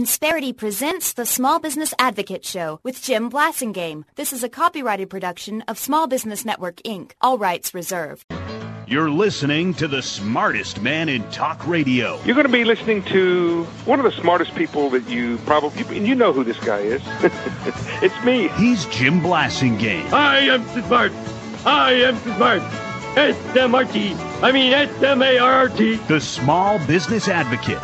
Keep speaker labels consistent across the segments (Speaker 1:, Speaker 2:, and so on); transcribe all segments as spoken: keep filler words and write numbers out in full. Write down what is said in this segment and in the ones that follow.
Speaker 1: Insperity presents the Small Business Advocate Show with Jim Blasingame. This is a copyrighted production of Small Business Network, Incorporated. All rights reserved.
Speaker 2: You're listening to the smartest man in talk radio.
Speaker 3: You're going to be listening to one of the smartest people that you probably, and you know who this guy is. It's me.
Speaker 2: He's Jim Blasingame.
Speaker 4: I am smart. I am smart. S M R T. I mean S M A R R T.
Speaker 2: The Small Business Advocate.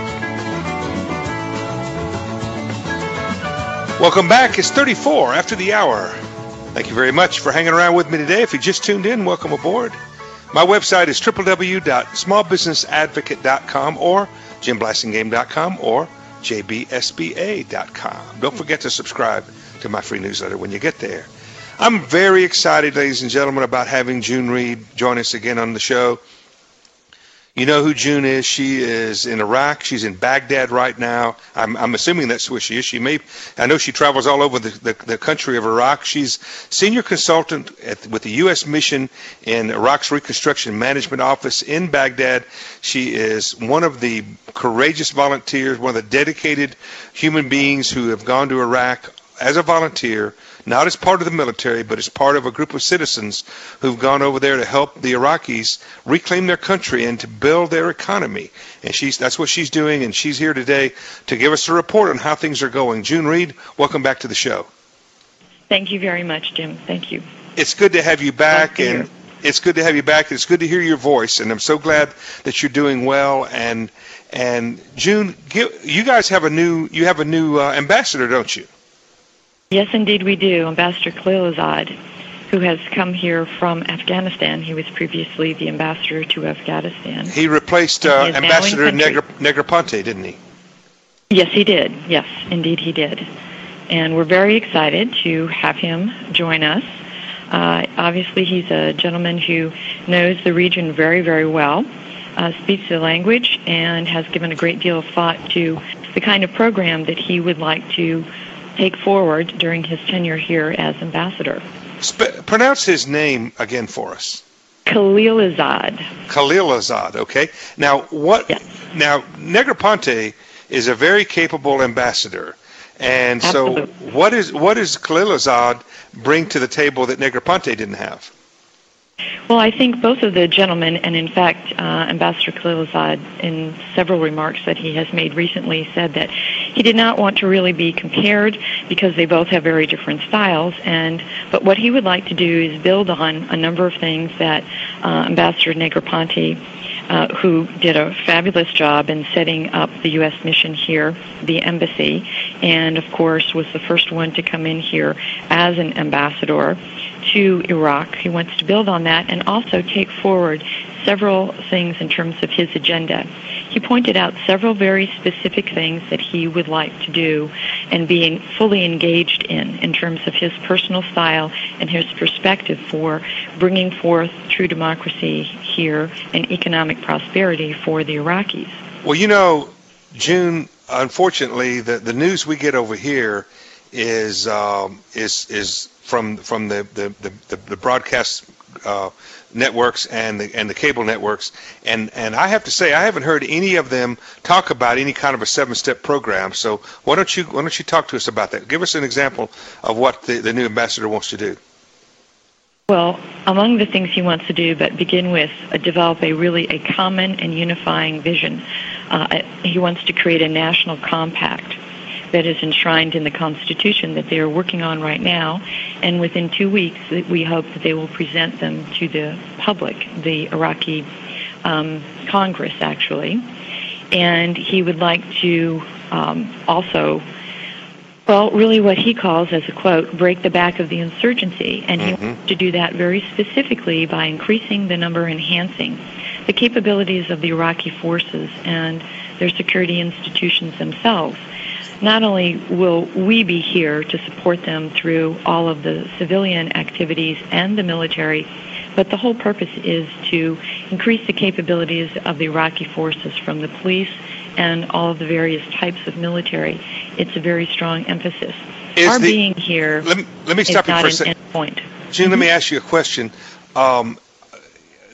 Speaker 3: Welcome back. It's thirty-four after the hour. Thank you very much for hanging around with me today. If you just tuned in, welcome aboard. My website is w w w dot small business advocate dot com or jim blasingame dot com or j b s b a dot com. Don't forget to subscribe to my free newsletter when you get there. I'm very excited, ladies and gentlemen, about having June Reed join us again on the show. You know who June is. She is in Iraq. She's in Baghdad right now. I'm, I'm assuming that's where she is. She may. I know she travels all over the, the, the country of Iraq. She's senior consultant at, with the U S mission in Iraq's Reconstruction Management Office in Baghdad. She is one of the courageous volunteers, one of the dedicated human beings who have gone to Iraq as a volunteer, not as part of the military, but as part of a group of citizens who've gone over there to help the Iraqis reclaim their country and to build their economy. And she's that's what she's doing, and she's here today to give us a report on how things are going. June Reed, welcome back to the show.
Speaker 5: Thank you very much, Jim. Thank you.
Speaker 3: It's good to have you back,
Speaker 5: Nice to
Speaker 3: and
Speaker 5: hear.
Speaker 3: it's good to have you back. It's good to hear your voice, and I'm so glad that you're doing well. And and June, give, you guys have a new you have a new uh, ambassador, don't you?
Speaker 5: Yes, indeed we do. Ambassador Khalilzad, who has come here from Afghanistan. He was previously the ambassador to Afghanistan.
Speaker 3: He replaced uh,
Speaker 5: And he is now in
Speaker 3: Ambassador
Speaker 5: country.
Speaker 3: Negr- Negroponte, didn't he?
Speaker 5: Yes, he did. Yes, indeed he did. And we're very excited to have him join us. Uh, obviously, he's a gentleman who knows the region very, very well, uh, speaks the language, and has given a great deal of thought to the kind of program that he would like to take forward during his tenure here as ambassador.
Speaker 3: Sp- pronounce his name again for us.
Speaker 5: Khalilzad.
Speaker 3: Khalilzad, okay. Now, what?
Speaker 5: Yes.
Speaker 3: Now, Negroponte is a very capable ambassador, and
Speaker 5: Absolutely.
Speaker 3: so what is what does Khalilzad bring to the table that Negroponte didn't have?
Speaker 5: Well, I think both of the gentlemen, and in fact, uh, Ambassador Khalilzad, in several remarks that he has made recently, said that he did not want to really be compared because they both have very different styles. And but what he would like to do is build on a number of things that uh, Ambassador Negroponte, uh, who did a fabulous job in setting up the U S mission here, the embassy, and of course was the first one to come in here as an ambassador to Iraq. He wants to build on that and also take forward several things in terms of his agenda. He pointed out several very specific things that he would like to do and being fully engaged in, in terms of his personal style and his perspective for bringing forth true democracy here and economic prosperity for the Iraqis.
Speaker 3: Well, you know, June, unfortunately, the, the news we get over here is um, is is from from the the the, the broadcast uh, networks and the and the cable networks, and and I have to say I haven't heard any of them talk about any kind of a seven-step program. So why don't you why don't you talk to us about that? Give us an example of what the, the new ambassador wants to do.
Speaker 5: Well, among the things he wants to do, but begin with, uh, develop a really a common and unifying vision. Uh, he wants to create a national compact that is enshrined in the Constitution that they are working on right now, and within two weeks we hope that they will present them to the public, the Iraqi um, Congress, actually. And he would like to um, also, well, really what he calls, as a quote, break the back of the insurgency, and he
Speaker 3: Mm-hmm.
Speaker 5: wants to do that very specifically by increasing the number, enhancing the capabilities of the Iraqi forces and their security institutions themselves. Not only will we be here to support them through all of the civilian activities and the military, but the whole purpose is to increase the capabilities of the Iraqi forces, from the police and all of the various types of military. It's a very strong emphasis.
Speaker 3: Is
Speaker 5: Our
Speaker 3: the-
Speaker 5: being here
Speaker 3: Let me, let me
Speaker 5: is
Speaker 3: stop you
Speaker 5: not
Speaker 3: for a
Speaker 5: an
Speaker 3: second.
Speaker 5: end point.
Speaker 3: June, let me ask you a question. Um,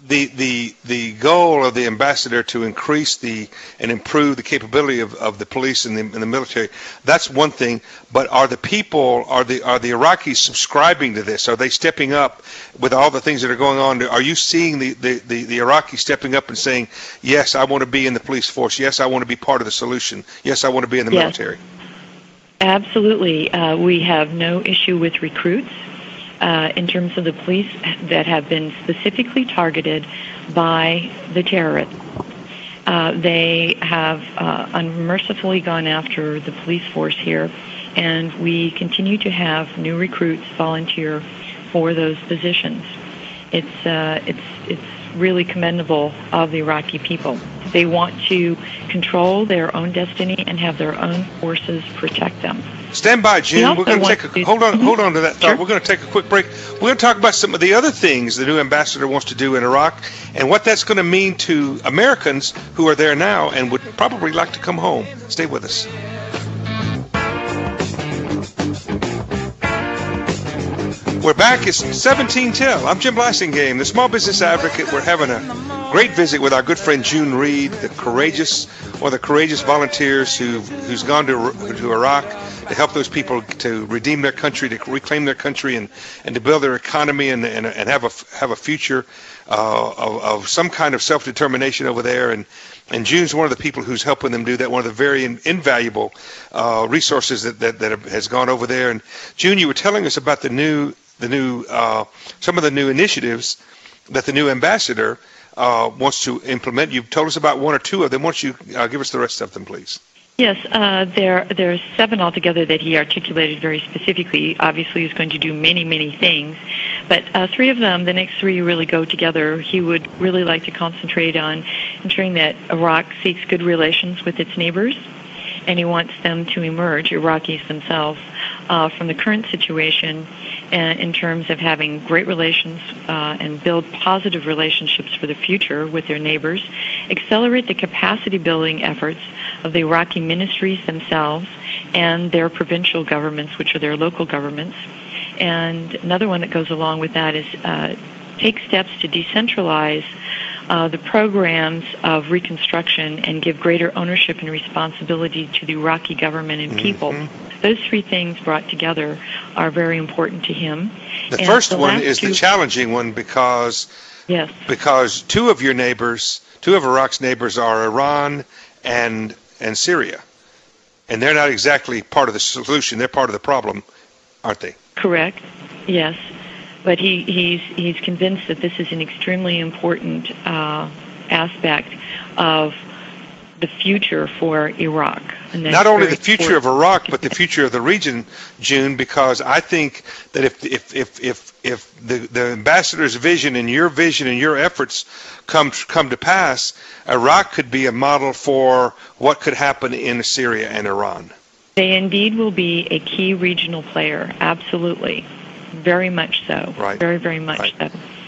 Speaker 3: the the the goal of the ambassador to increase the and improve the capability of, of the police and the, and the military, that's one thing. But are the people, are the are the Iraqis subscribing to this? Are they stepping up with all the things that are going on? Are you seeing the, the, the, the Iraqis stepping up and saying, yes, I want to be in the police force. Yes, I want to be part of the solution. Yes, I want to be in the
Speaker 5: yes.
Speaker 3: military.
Speaker 5: Absolutely. Uh, we have no issue with recruits. Uh, in terms of the police that have been specifically targeted by the terrorists. Uh, they have uh, unmercifully gone after the police force here, and we continue to have new recruits volunteer for those positions. It's uh, it's it's really commendable of the Iraqi people. They want to control their own destiny and have their own forces protect them.
Speaker 3: Stand by, June. We're going to take a
Speaker 5: to,
Speaker 3: hold on.
Speaker 5: Mm-hmm.
Speaker 3: Hold on to that thought.
Speaker 5: Sure.
Speaker 3: We're going to take a quick break. We're going to talk about some of the other things the new ambassador wants to do in Iraq, and what that's going to mean to Americans who are there now and would probably like to come home. Stay with us. We're back. It's seventeen till. I'm Jim Blasingame, the Small Business Advocate. We're having a great visit with our good friend June Reed, the courageous, or the courageous volunteers who who's gone to to Iraq to help those people to redeem their country, to reclaim their country, and, and to build their economy and and, and have a have a future uh, of, of some kind of self-determination over there. And and June's one of the people who's helping them do that. One of the very in, invaluable uh, resources that, that that has gone over there. And June, you were telling us about the new. The new, uh, some of the new initiatives that the new ambassador uh, wants to implement. You've told us about one or two of them. Why don't you uh, give us the rest of them, please?
Speaker 5: Yes, uh, there there are seven altogether that he articulated very specifically. Obviously, he's going to do many, many things, but uh, three of them, the next three, really go together. He would really like to concentrate on ensuring that Iraq seeks good relations with its neighbors, and he wants them to emerge, Iraqis themselves, uh, from the current situation uh, in terms of having great relations uh, and build positive relationships for the future with their neighbors, accelerate the capacity building efforts of the Iraqi ministries themselves and their provincial governments, which are their local governments. And another one that goes along with that is uh, take steps to decentralize Uh, the programs of reconstruction and give greater ownership and responsibility to the Iraqi government and people. Mm-hmm. Those three things brought together are very important to him.
Speaker 3: The
Speaker 5: and
Speaker 3: first
Speaker 5: the
Speaker 3: one is
Speaker 5: two,
Speaker 3: the challenging one because
Speaker 5: yes.
Speaker 3: because two of your neighbors, two of Iraq's neighbors are Iran and and Syria. And they're not exactly part of the solution. They're part of the problem, aren't they?
Speaker 5: Correct. Yes. But he, he's he's convinced that this is an extremely important uh, aspect of the future for Iraq. And
Speaker 3: not only the future of Iraq, but the future of the region, June, because I think that if if if if, if the, the ambassador's vision and your vision and your efforts come come to pass, Iraq could be a model for what could happen in Syria and Iran.
Speaker 5: They indeed will be a key regional player, absolutely. Very much so.
Speaker 3: Right.
Speaker 5: Very, very much
Speaker 3: right.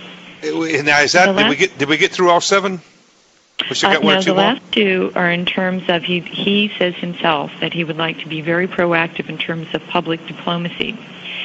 Speaker 5: so.
Speaker 3: Now, is that
Speaker 5: The
Speaker 3: did
Speaker 5: last,
Speaker 3: we get did we get through all seven? We still got
Speaker 5: uh,
Speaker 3: one
Speaker 5: no,
Speaker 3: or two
Speaker 5: the
Speaker 3: more?
Speaker 5: last two are in terms of he he says himself that he would like to be very proactive in terms of public diplomacy,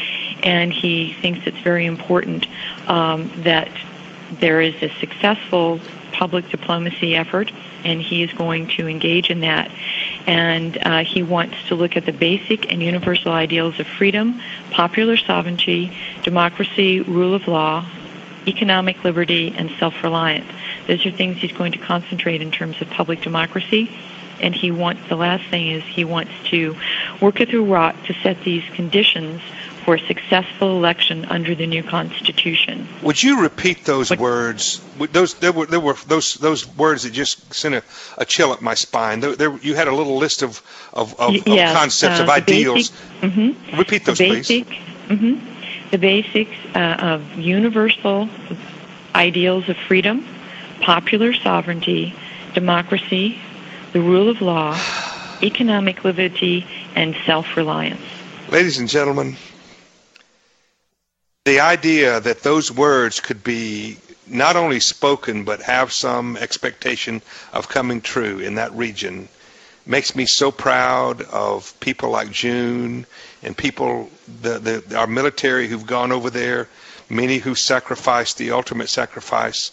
Speaker 5: and he thinks it's very important um, that there is a successful public diplomacy effort, and he is going to engage in that. And uh, he wants to look at the basic and universal ideals of freedom, popular sovereignty, democracy, rule of law, economic liberty, and self-reliance. Those are things he's going to concentrate in terms of public democracy. And he wants, the last thing is he wants to work with Iraq to set these conditions for a successful election under the new constitution.
Speaker 3: Would you repeat those
Speaker 5: what,
Speaker 3: words? Those there were there were those those words that just sent a, a chill up my spine. There, there, you had a little list of of, of,
Speaker 5: yes,
Speaker 3: of concepts
Speaker 5: uh,
Speaker 3: of ideals.
Speaker 5: Basic, mm-hmm,
Speaker 3: repeat those,
Speaker 5: the basic,
Speaker 3: please.
Speaker 5: Mm-hmm, the basics uh, of universal ideals of freedom, popular sovereignty, democracy, the rule of law, economic liberty, and self-reliance.
Speaker 3: Ladies and gentlemen, the idea that those words could be not only spoken but have some expectation of coming true in that region makes me so proud of people like June and people, the, the, our military who've gone over there, many who sacrificed the ultimate sacrifice.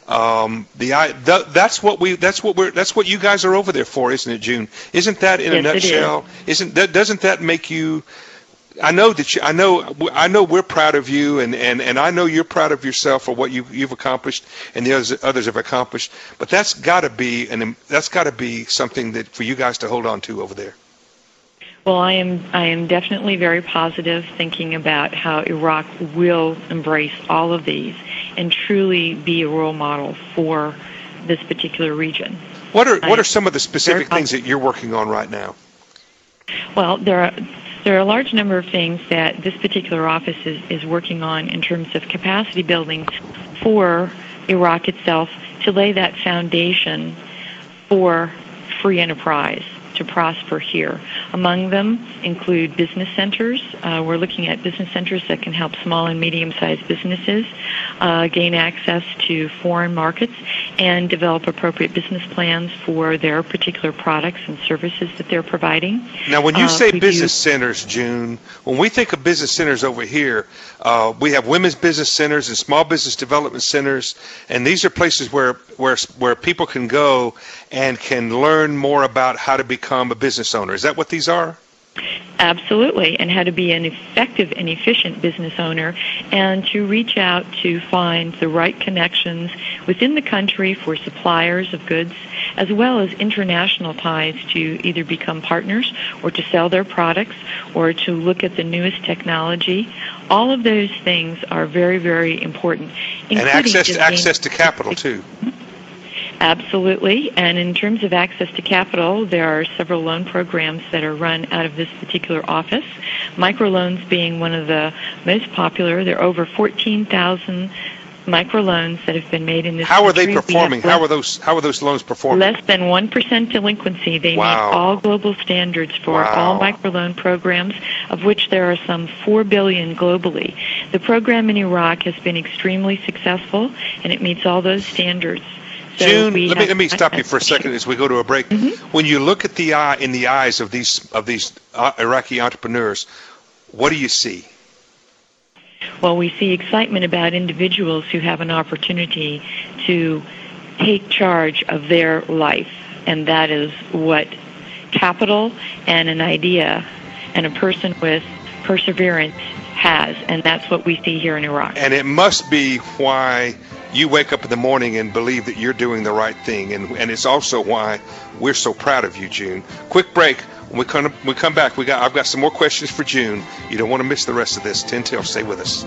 Speaker 3: Um, the, I, the that's what we that's what we're that's what you guys are over there for, isn't it, June? Isn't that in
Speaker 5: yes,
Speaker 3: a nutshell?
Speaker 5: It is.
Speaker 3: Isn't that doesn't that make you? I know that you, I know I know we're proud of you, and, and, and I know you're proud of yourself for what you you've accomplished and the others others have accomplished. But that's got to be and that's got to be something that for you guys to hold on to over there.
Speaker 5: Well, I am I am definitely very positive, thinking about how Iraq will embrace all of these and truly be a role model for this particular region.
Speaker 3: What are what
Speaker 5: I
Speaker 3: are some of the specific things that you're working on right now?
Speaker 5: Well, there are there are a large number of things that this particular office is, is working on in terms of capacity building for Iraq itself to lay that foundation for free enterprise to prosper here. Among them include business centers. Uh, we're looking at business centers that can help small and medium-sized businesses uh, gain access to foreign markets and develop appropriate business plans for their particular products and services that they're providing.
Speaker 3: Now, when you
Speaker 5: uh,
Speaker 3: say business
Speaker 5: do,
Speaker 3: centers, June, when we think of business centers over here, uh, we have women's business centers and small business development centers, and these are places where where where people can go and can learn more about how to become a business owner. Is that what these are?
Speaker 5: Absolutely, and how to be an effective and efficient business owner, and to reach out to find the right connections within the country for suppliers of goods, as well as international ties to either become partners or to sell their products or to look at the newest technology. All of those things are very, very important.
Speaker 3: And access to, access to capital, too.
Speaker 5: Absolutely. And in terms of access to capital, there are several loan programs that are run out of this particular office, microloans being one of the most popular. There are over fourteen thousand microloans that have been made in this
Speaker 3: How are
Speaker 5: country.
Speaker 3: they performing? How are those How are those loans performing?
Speaker 5: Less than one percent delinquency. They
Speaker 3: Wow.
Speaker 5: meet all global standards for
Speaker 3: Wow.
Speaker 5: all microloan programs, of which there are some four billion globally. The program in Iraq has been extremely successful, and it meets all those standards. So
Speaker 3: June,
Speaker 5: we
Speaker 3: let me
Speaker 5: have-
Speaker 3: let me stop you for a second as we go to a break.
Speaker 5: Mm-hmm.
Speaker 3: When you look at the eye in the eyes of these of these uh, Iraqi entrepreneurs, what do you see?
Speaker 5: Well, we see excitement about individuals who have an opportunity to take charge of their life, and that is what capital and an idea and a person with perseverance has, and that's what we see here in Iraq.
Speaker 3: And it must be why you wake up in the morning and believe that you're doing the right thing, and and it's also why we're so proud of you, June. Quick break. When we come we come back, we got I've got some more questions for June. You don't want to miss the rest of this. ten till, stay with us.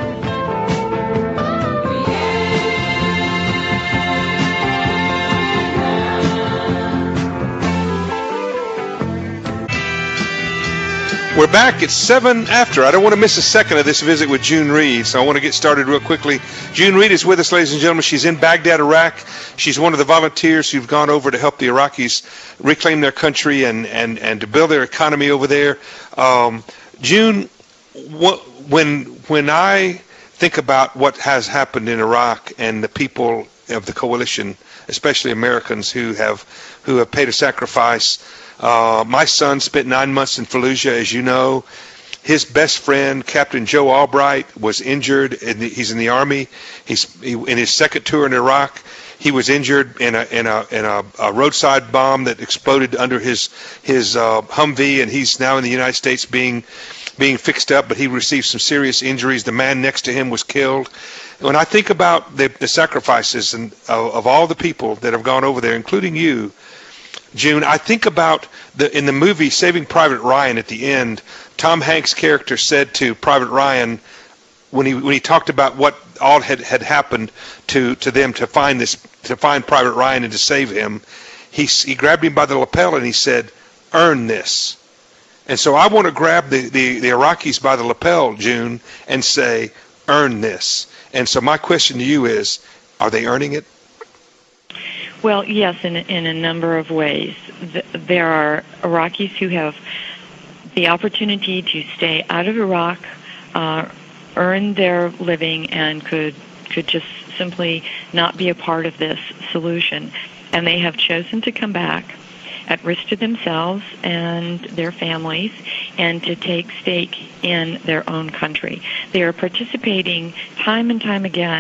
Speaker 3: We're back at seven after. I don't want to miss a second of this visit with June Reed, so I want to get started real quickly. June Reed is with us, ladies and gentlemen. She's in Baghdad, Iraq. She's one of the volunteers who've gone over to help the Iraqis reclaim their country and, and, and to build their economy over there. Um, June, what, when when I think about what has happened in Iraq and the people of the coalition, especially Americans who have who have paid a sacrifice. Uh, my son spent nine months in Fallujah, as you know. His best friend, Captain Joe Albright, was injured. In the, he's in the Army. He's he, in his second tour in Iraq. He was injured in a in a in a, a roadside bomb that exploded under his his uh, Humvee, and he's now in the United States being being fixed up. But he received some serious injuries. The man next to him was killed. When I think about the, the sacrifices and uh, of all the people that have gone over there, including you, June, I think about the in the movie Saving Private Ryan at the end, Tom Hanks' character said to Private Ryan when he when he talked about what all had, had happened to, to them to find this to find Private Ryan and to save him, he he grabbed him by the lapel and he said, "Earn this." And so I want to grab the, the, the Iraqis by the lapel, June, and say, "Earn this." And so my question to you is, are they earning it?
Speaker 5: Well, yes, in, in a number of ways. There are Iraqis who have the opportunity to stay out of Iraq, uh, earn their living, and could could just simply not be a part of this solution. And they have chosen to come back at risk to themselves and their families and to take stake in their own country. They are participating time and time again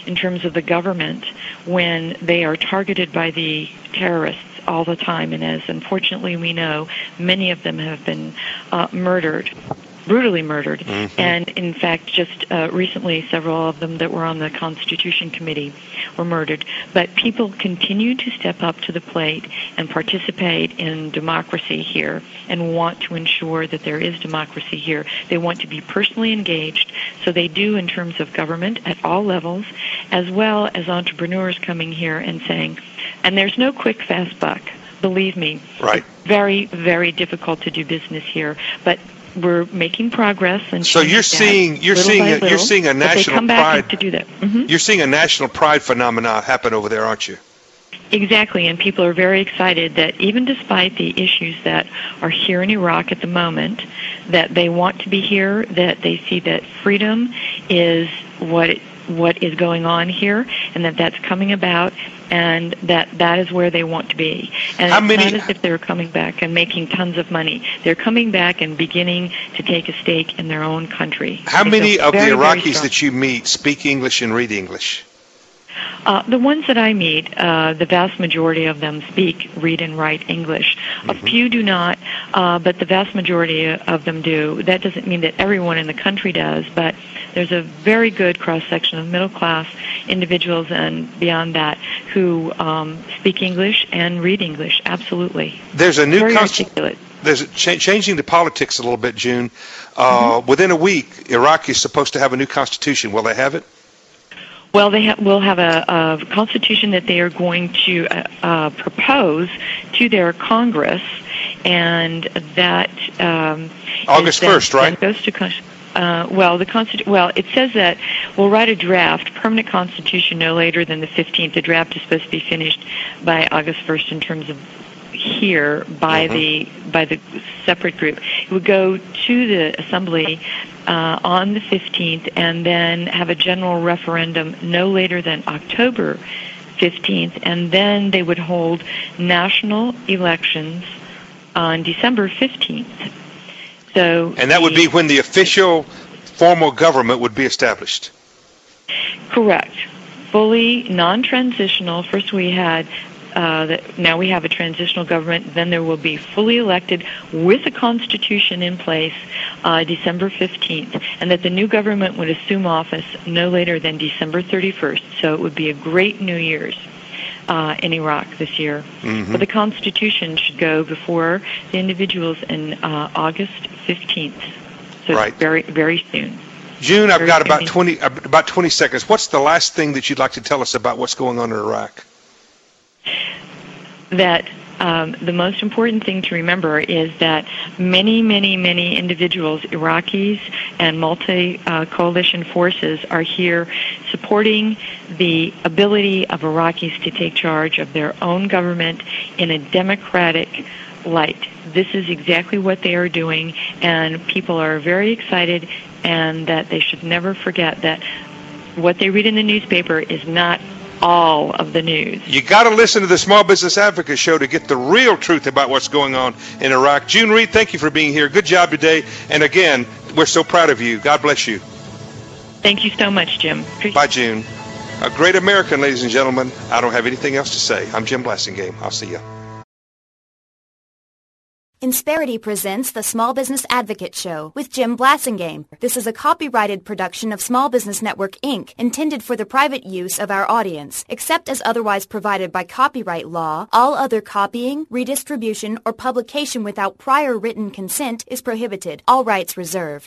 Speaker 5: in terms of the government when they are targeted by the terrorists all the time. And as unfortunately we know, many of them have been uh, murdered. brutally murdered. Mm-hmm. And in fact, just uh, recently, several of them that were on the Constitution Committee were murdered. But people continue to step up to the plate and participate in democracy here and want to ensure that there is democracy here. They want to be personally engaged, so they do in terms of government at all levels, as well as entrepreneurs coming here and saying, and there's no quick, fast buck. Believe me,
Speaker 3: right.
Speaker 5: It's very, very difficult to do business here, but we're making progress. And
Speaker 3: so you're seeing you're seeing a, little, you're seeing a national
Speaker 5: come
Speaker 3: pride
Speaker 5: back to do that. Mm-hmm.
Speaker 3: You're seeing a national pride phenomena happen over there, aren't you?
Speaker 5: Exactly, and people are very excited that even despite the issues that are here in Iraq at the moment, that they want to be here, that they see that freedom is what it, what is going on here, and that that's coming about, and that that is where they want to be. And
Speaker 3: How
Speaker 5: it's
Speaker 3: many,
Speaker 5: not as if they're coming back and making tons of money. They're coming back and beginning to take a stake in their own country.
Speaker 3: How
Speaker 5: they
Speaker 3: many of
Speaker 5: very,
Speaker 3: the Iraqis
Speaker 5: that
Speaker 3: you meet speak English and read English?
Speaker 5: Uh, the ones that I meet, uh, the vast majority of them speak, read, and write English. Mm-hmm. A few do not, uh, but the vast majority of them do. That doesn't mean that everyone in the country does, but there's a very good cross-section of middle-class individuals and beyond that who um, speak English and read English, absolutely.
Speaker 3: There's a new
Speaker 5: very
Speaker 3: const-
Speaker 5: articulate.
Speaker 3: There's a ch- changing the politics a little bit, June. Uh, mm-hmm. Within a week, Iraq is supposed to have a new constitution. Will they have it?
Speaker 5: Well, they ha- will have a, a constitution that they are going to uh, uh, propose to their Congress, and that um,
Speaker 3: August first, right?
Speaker 5: Goes to con- uh, well, the constitu- Well, it says that we'll write a draft, permanent constitution, no later than the fifteenth. The draft is supposed to be finished by August first in terms of here by mm-hmm. the by the separate group. It would go to the Assembly uh, on the fifteenth, and then have a general referendum no later than October fifteenth, and then they would hold national elections on December fifteenth. So,
Speaker 3: and that
Speaker 5: the,
Speaker 3: would be when the official formal government would be established.
Speaker 5: Correct. Fully non-transitional. First we had Uh, that now we have a transitional government, then there will be fully elected with a constitution in place uh, December fifteenth, and that the new government would assume office no later than December thirty-first. So it would be a great New Year's uh, in Iraq this year. Mm-hmm. But the constitution should go before the individuals in uh, August fifteenth. So
Speaker 3: right.
Speaker 5: very, very soon.
Speaker 3: June, I've
Speaker 5: very
Speaker 3: got about
Speaker 5: soon.
Speaker 3: twenty about twenty seconds. What's the last thing that you'd like to tell us about what's going on in Iraq?
Speaker 5: That um, the most important thing to remember is that many, many, many individuals, Iraqis and multi-coalition uh, forces, are here supporting the ability of Iraqis to take charge of their own government in a democratic light. This is exactly what they are doing, and people are very excited, and that they should never forget that what they read in the newspaper is not all of the news.
Speaker 3: You got to listen to the Small Business Advocate Show to get the real truth about what's going on in Iraq. June Reed, thank you for being here. Good job today. And again, we're so proud of you. God bless you.
Speaker 5: Thank you so much, Jim. Appreciate
Speaker 3: Bye, June. A great American, ladies and gentlemen. I don't have anything else to say. I'm Jim Blasingame. I'll see you.
Speaker 1: Insperity presents the Small Business Advocate Show with Jim Blasingame. This is a copyrighted production of Small Business Network, Incorporated, intended for the private use of our audience. Except as otherwise provided by copyright law, all other copying, redistribution, or publication without prior written consent is prohibited. All rights reserved.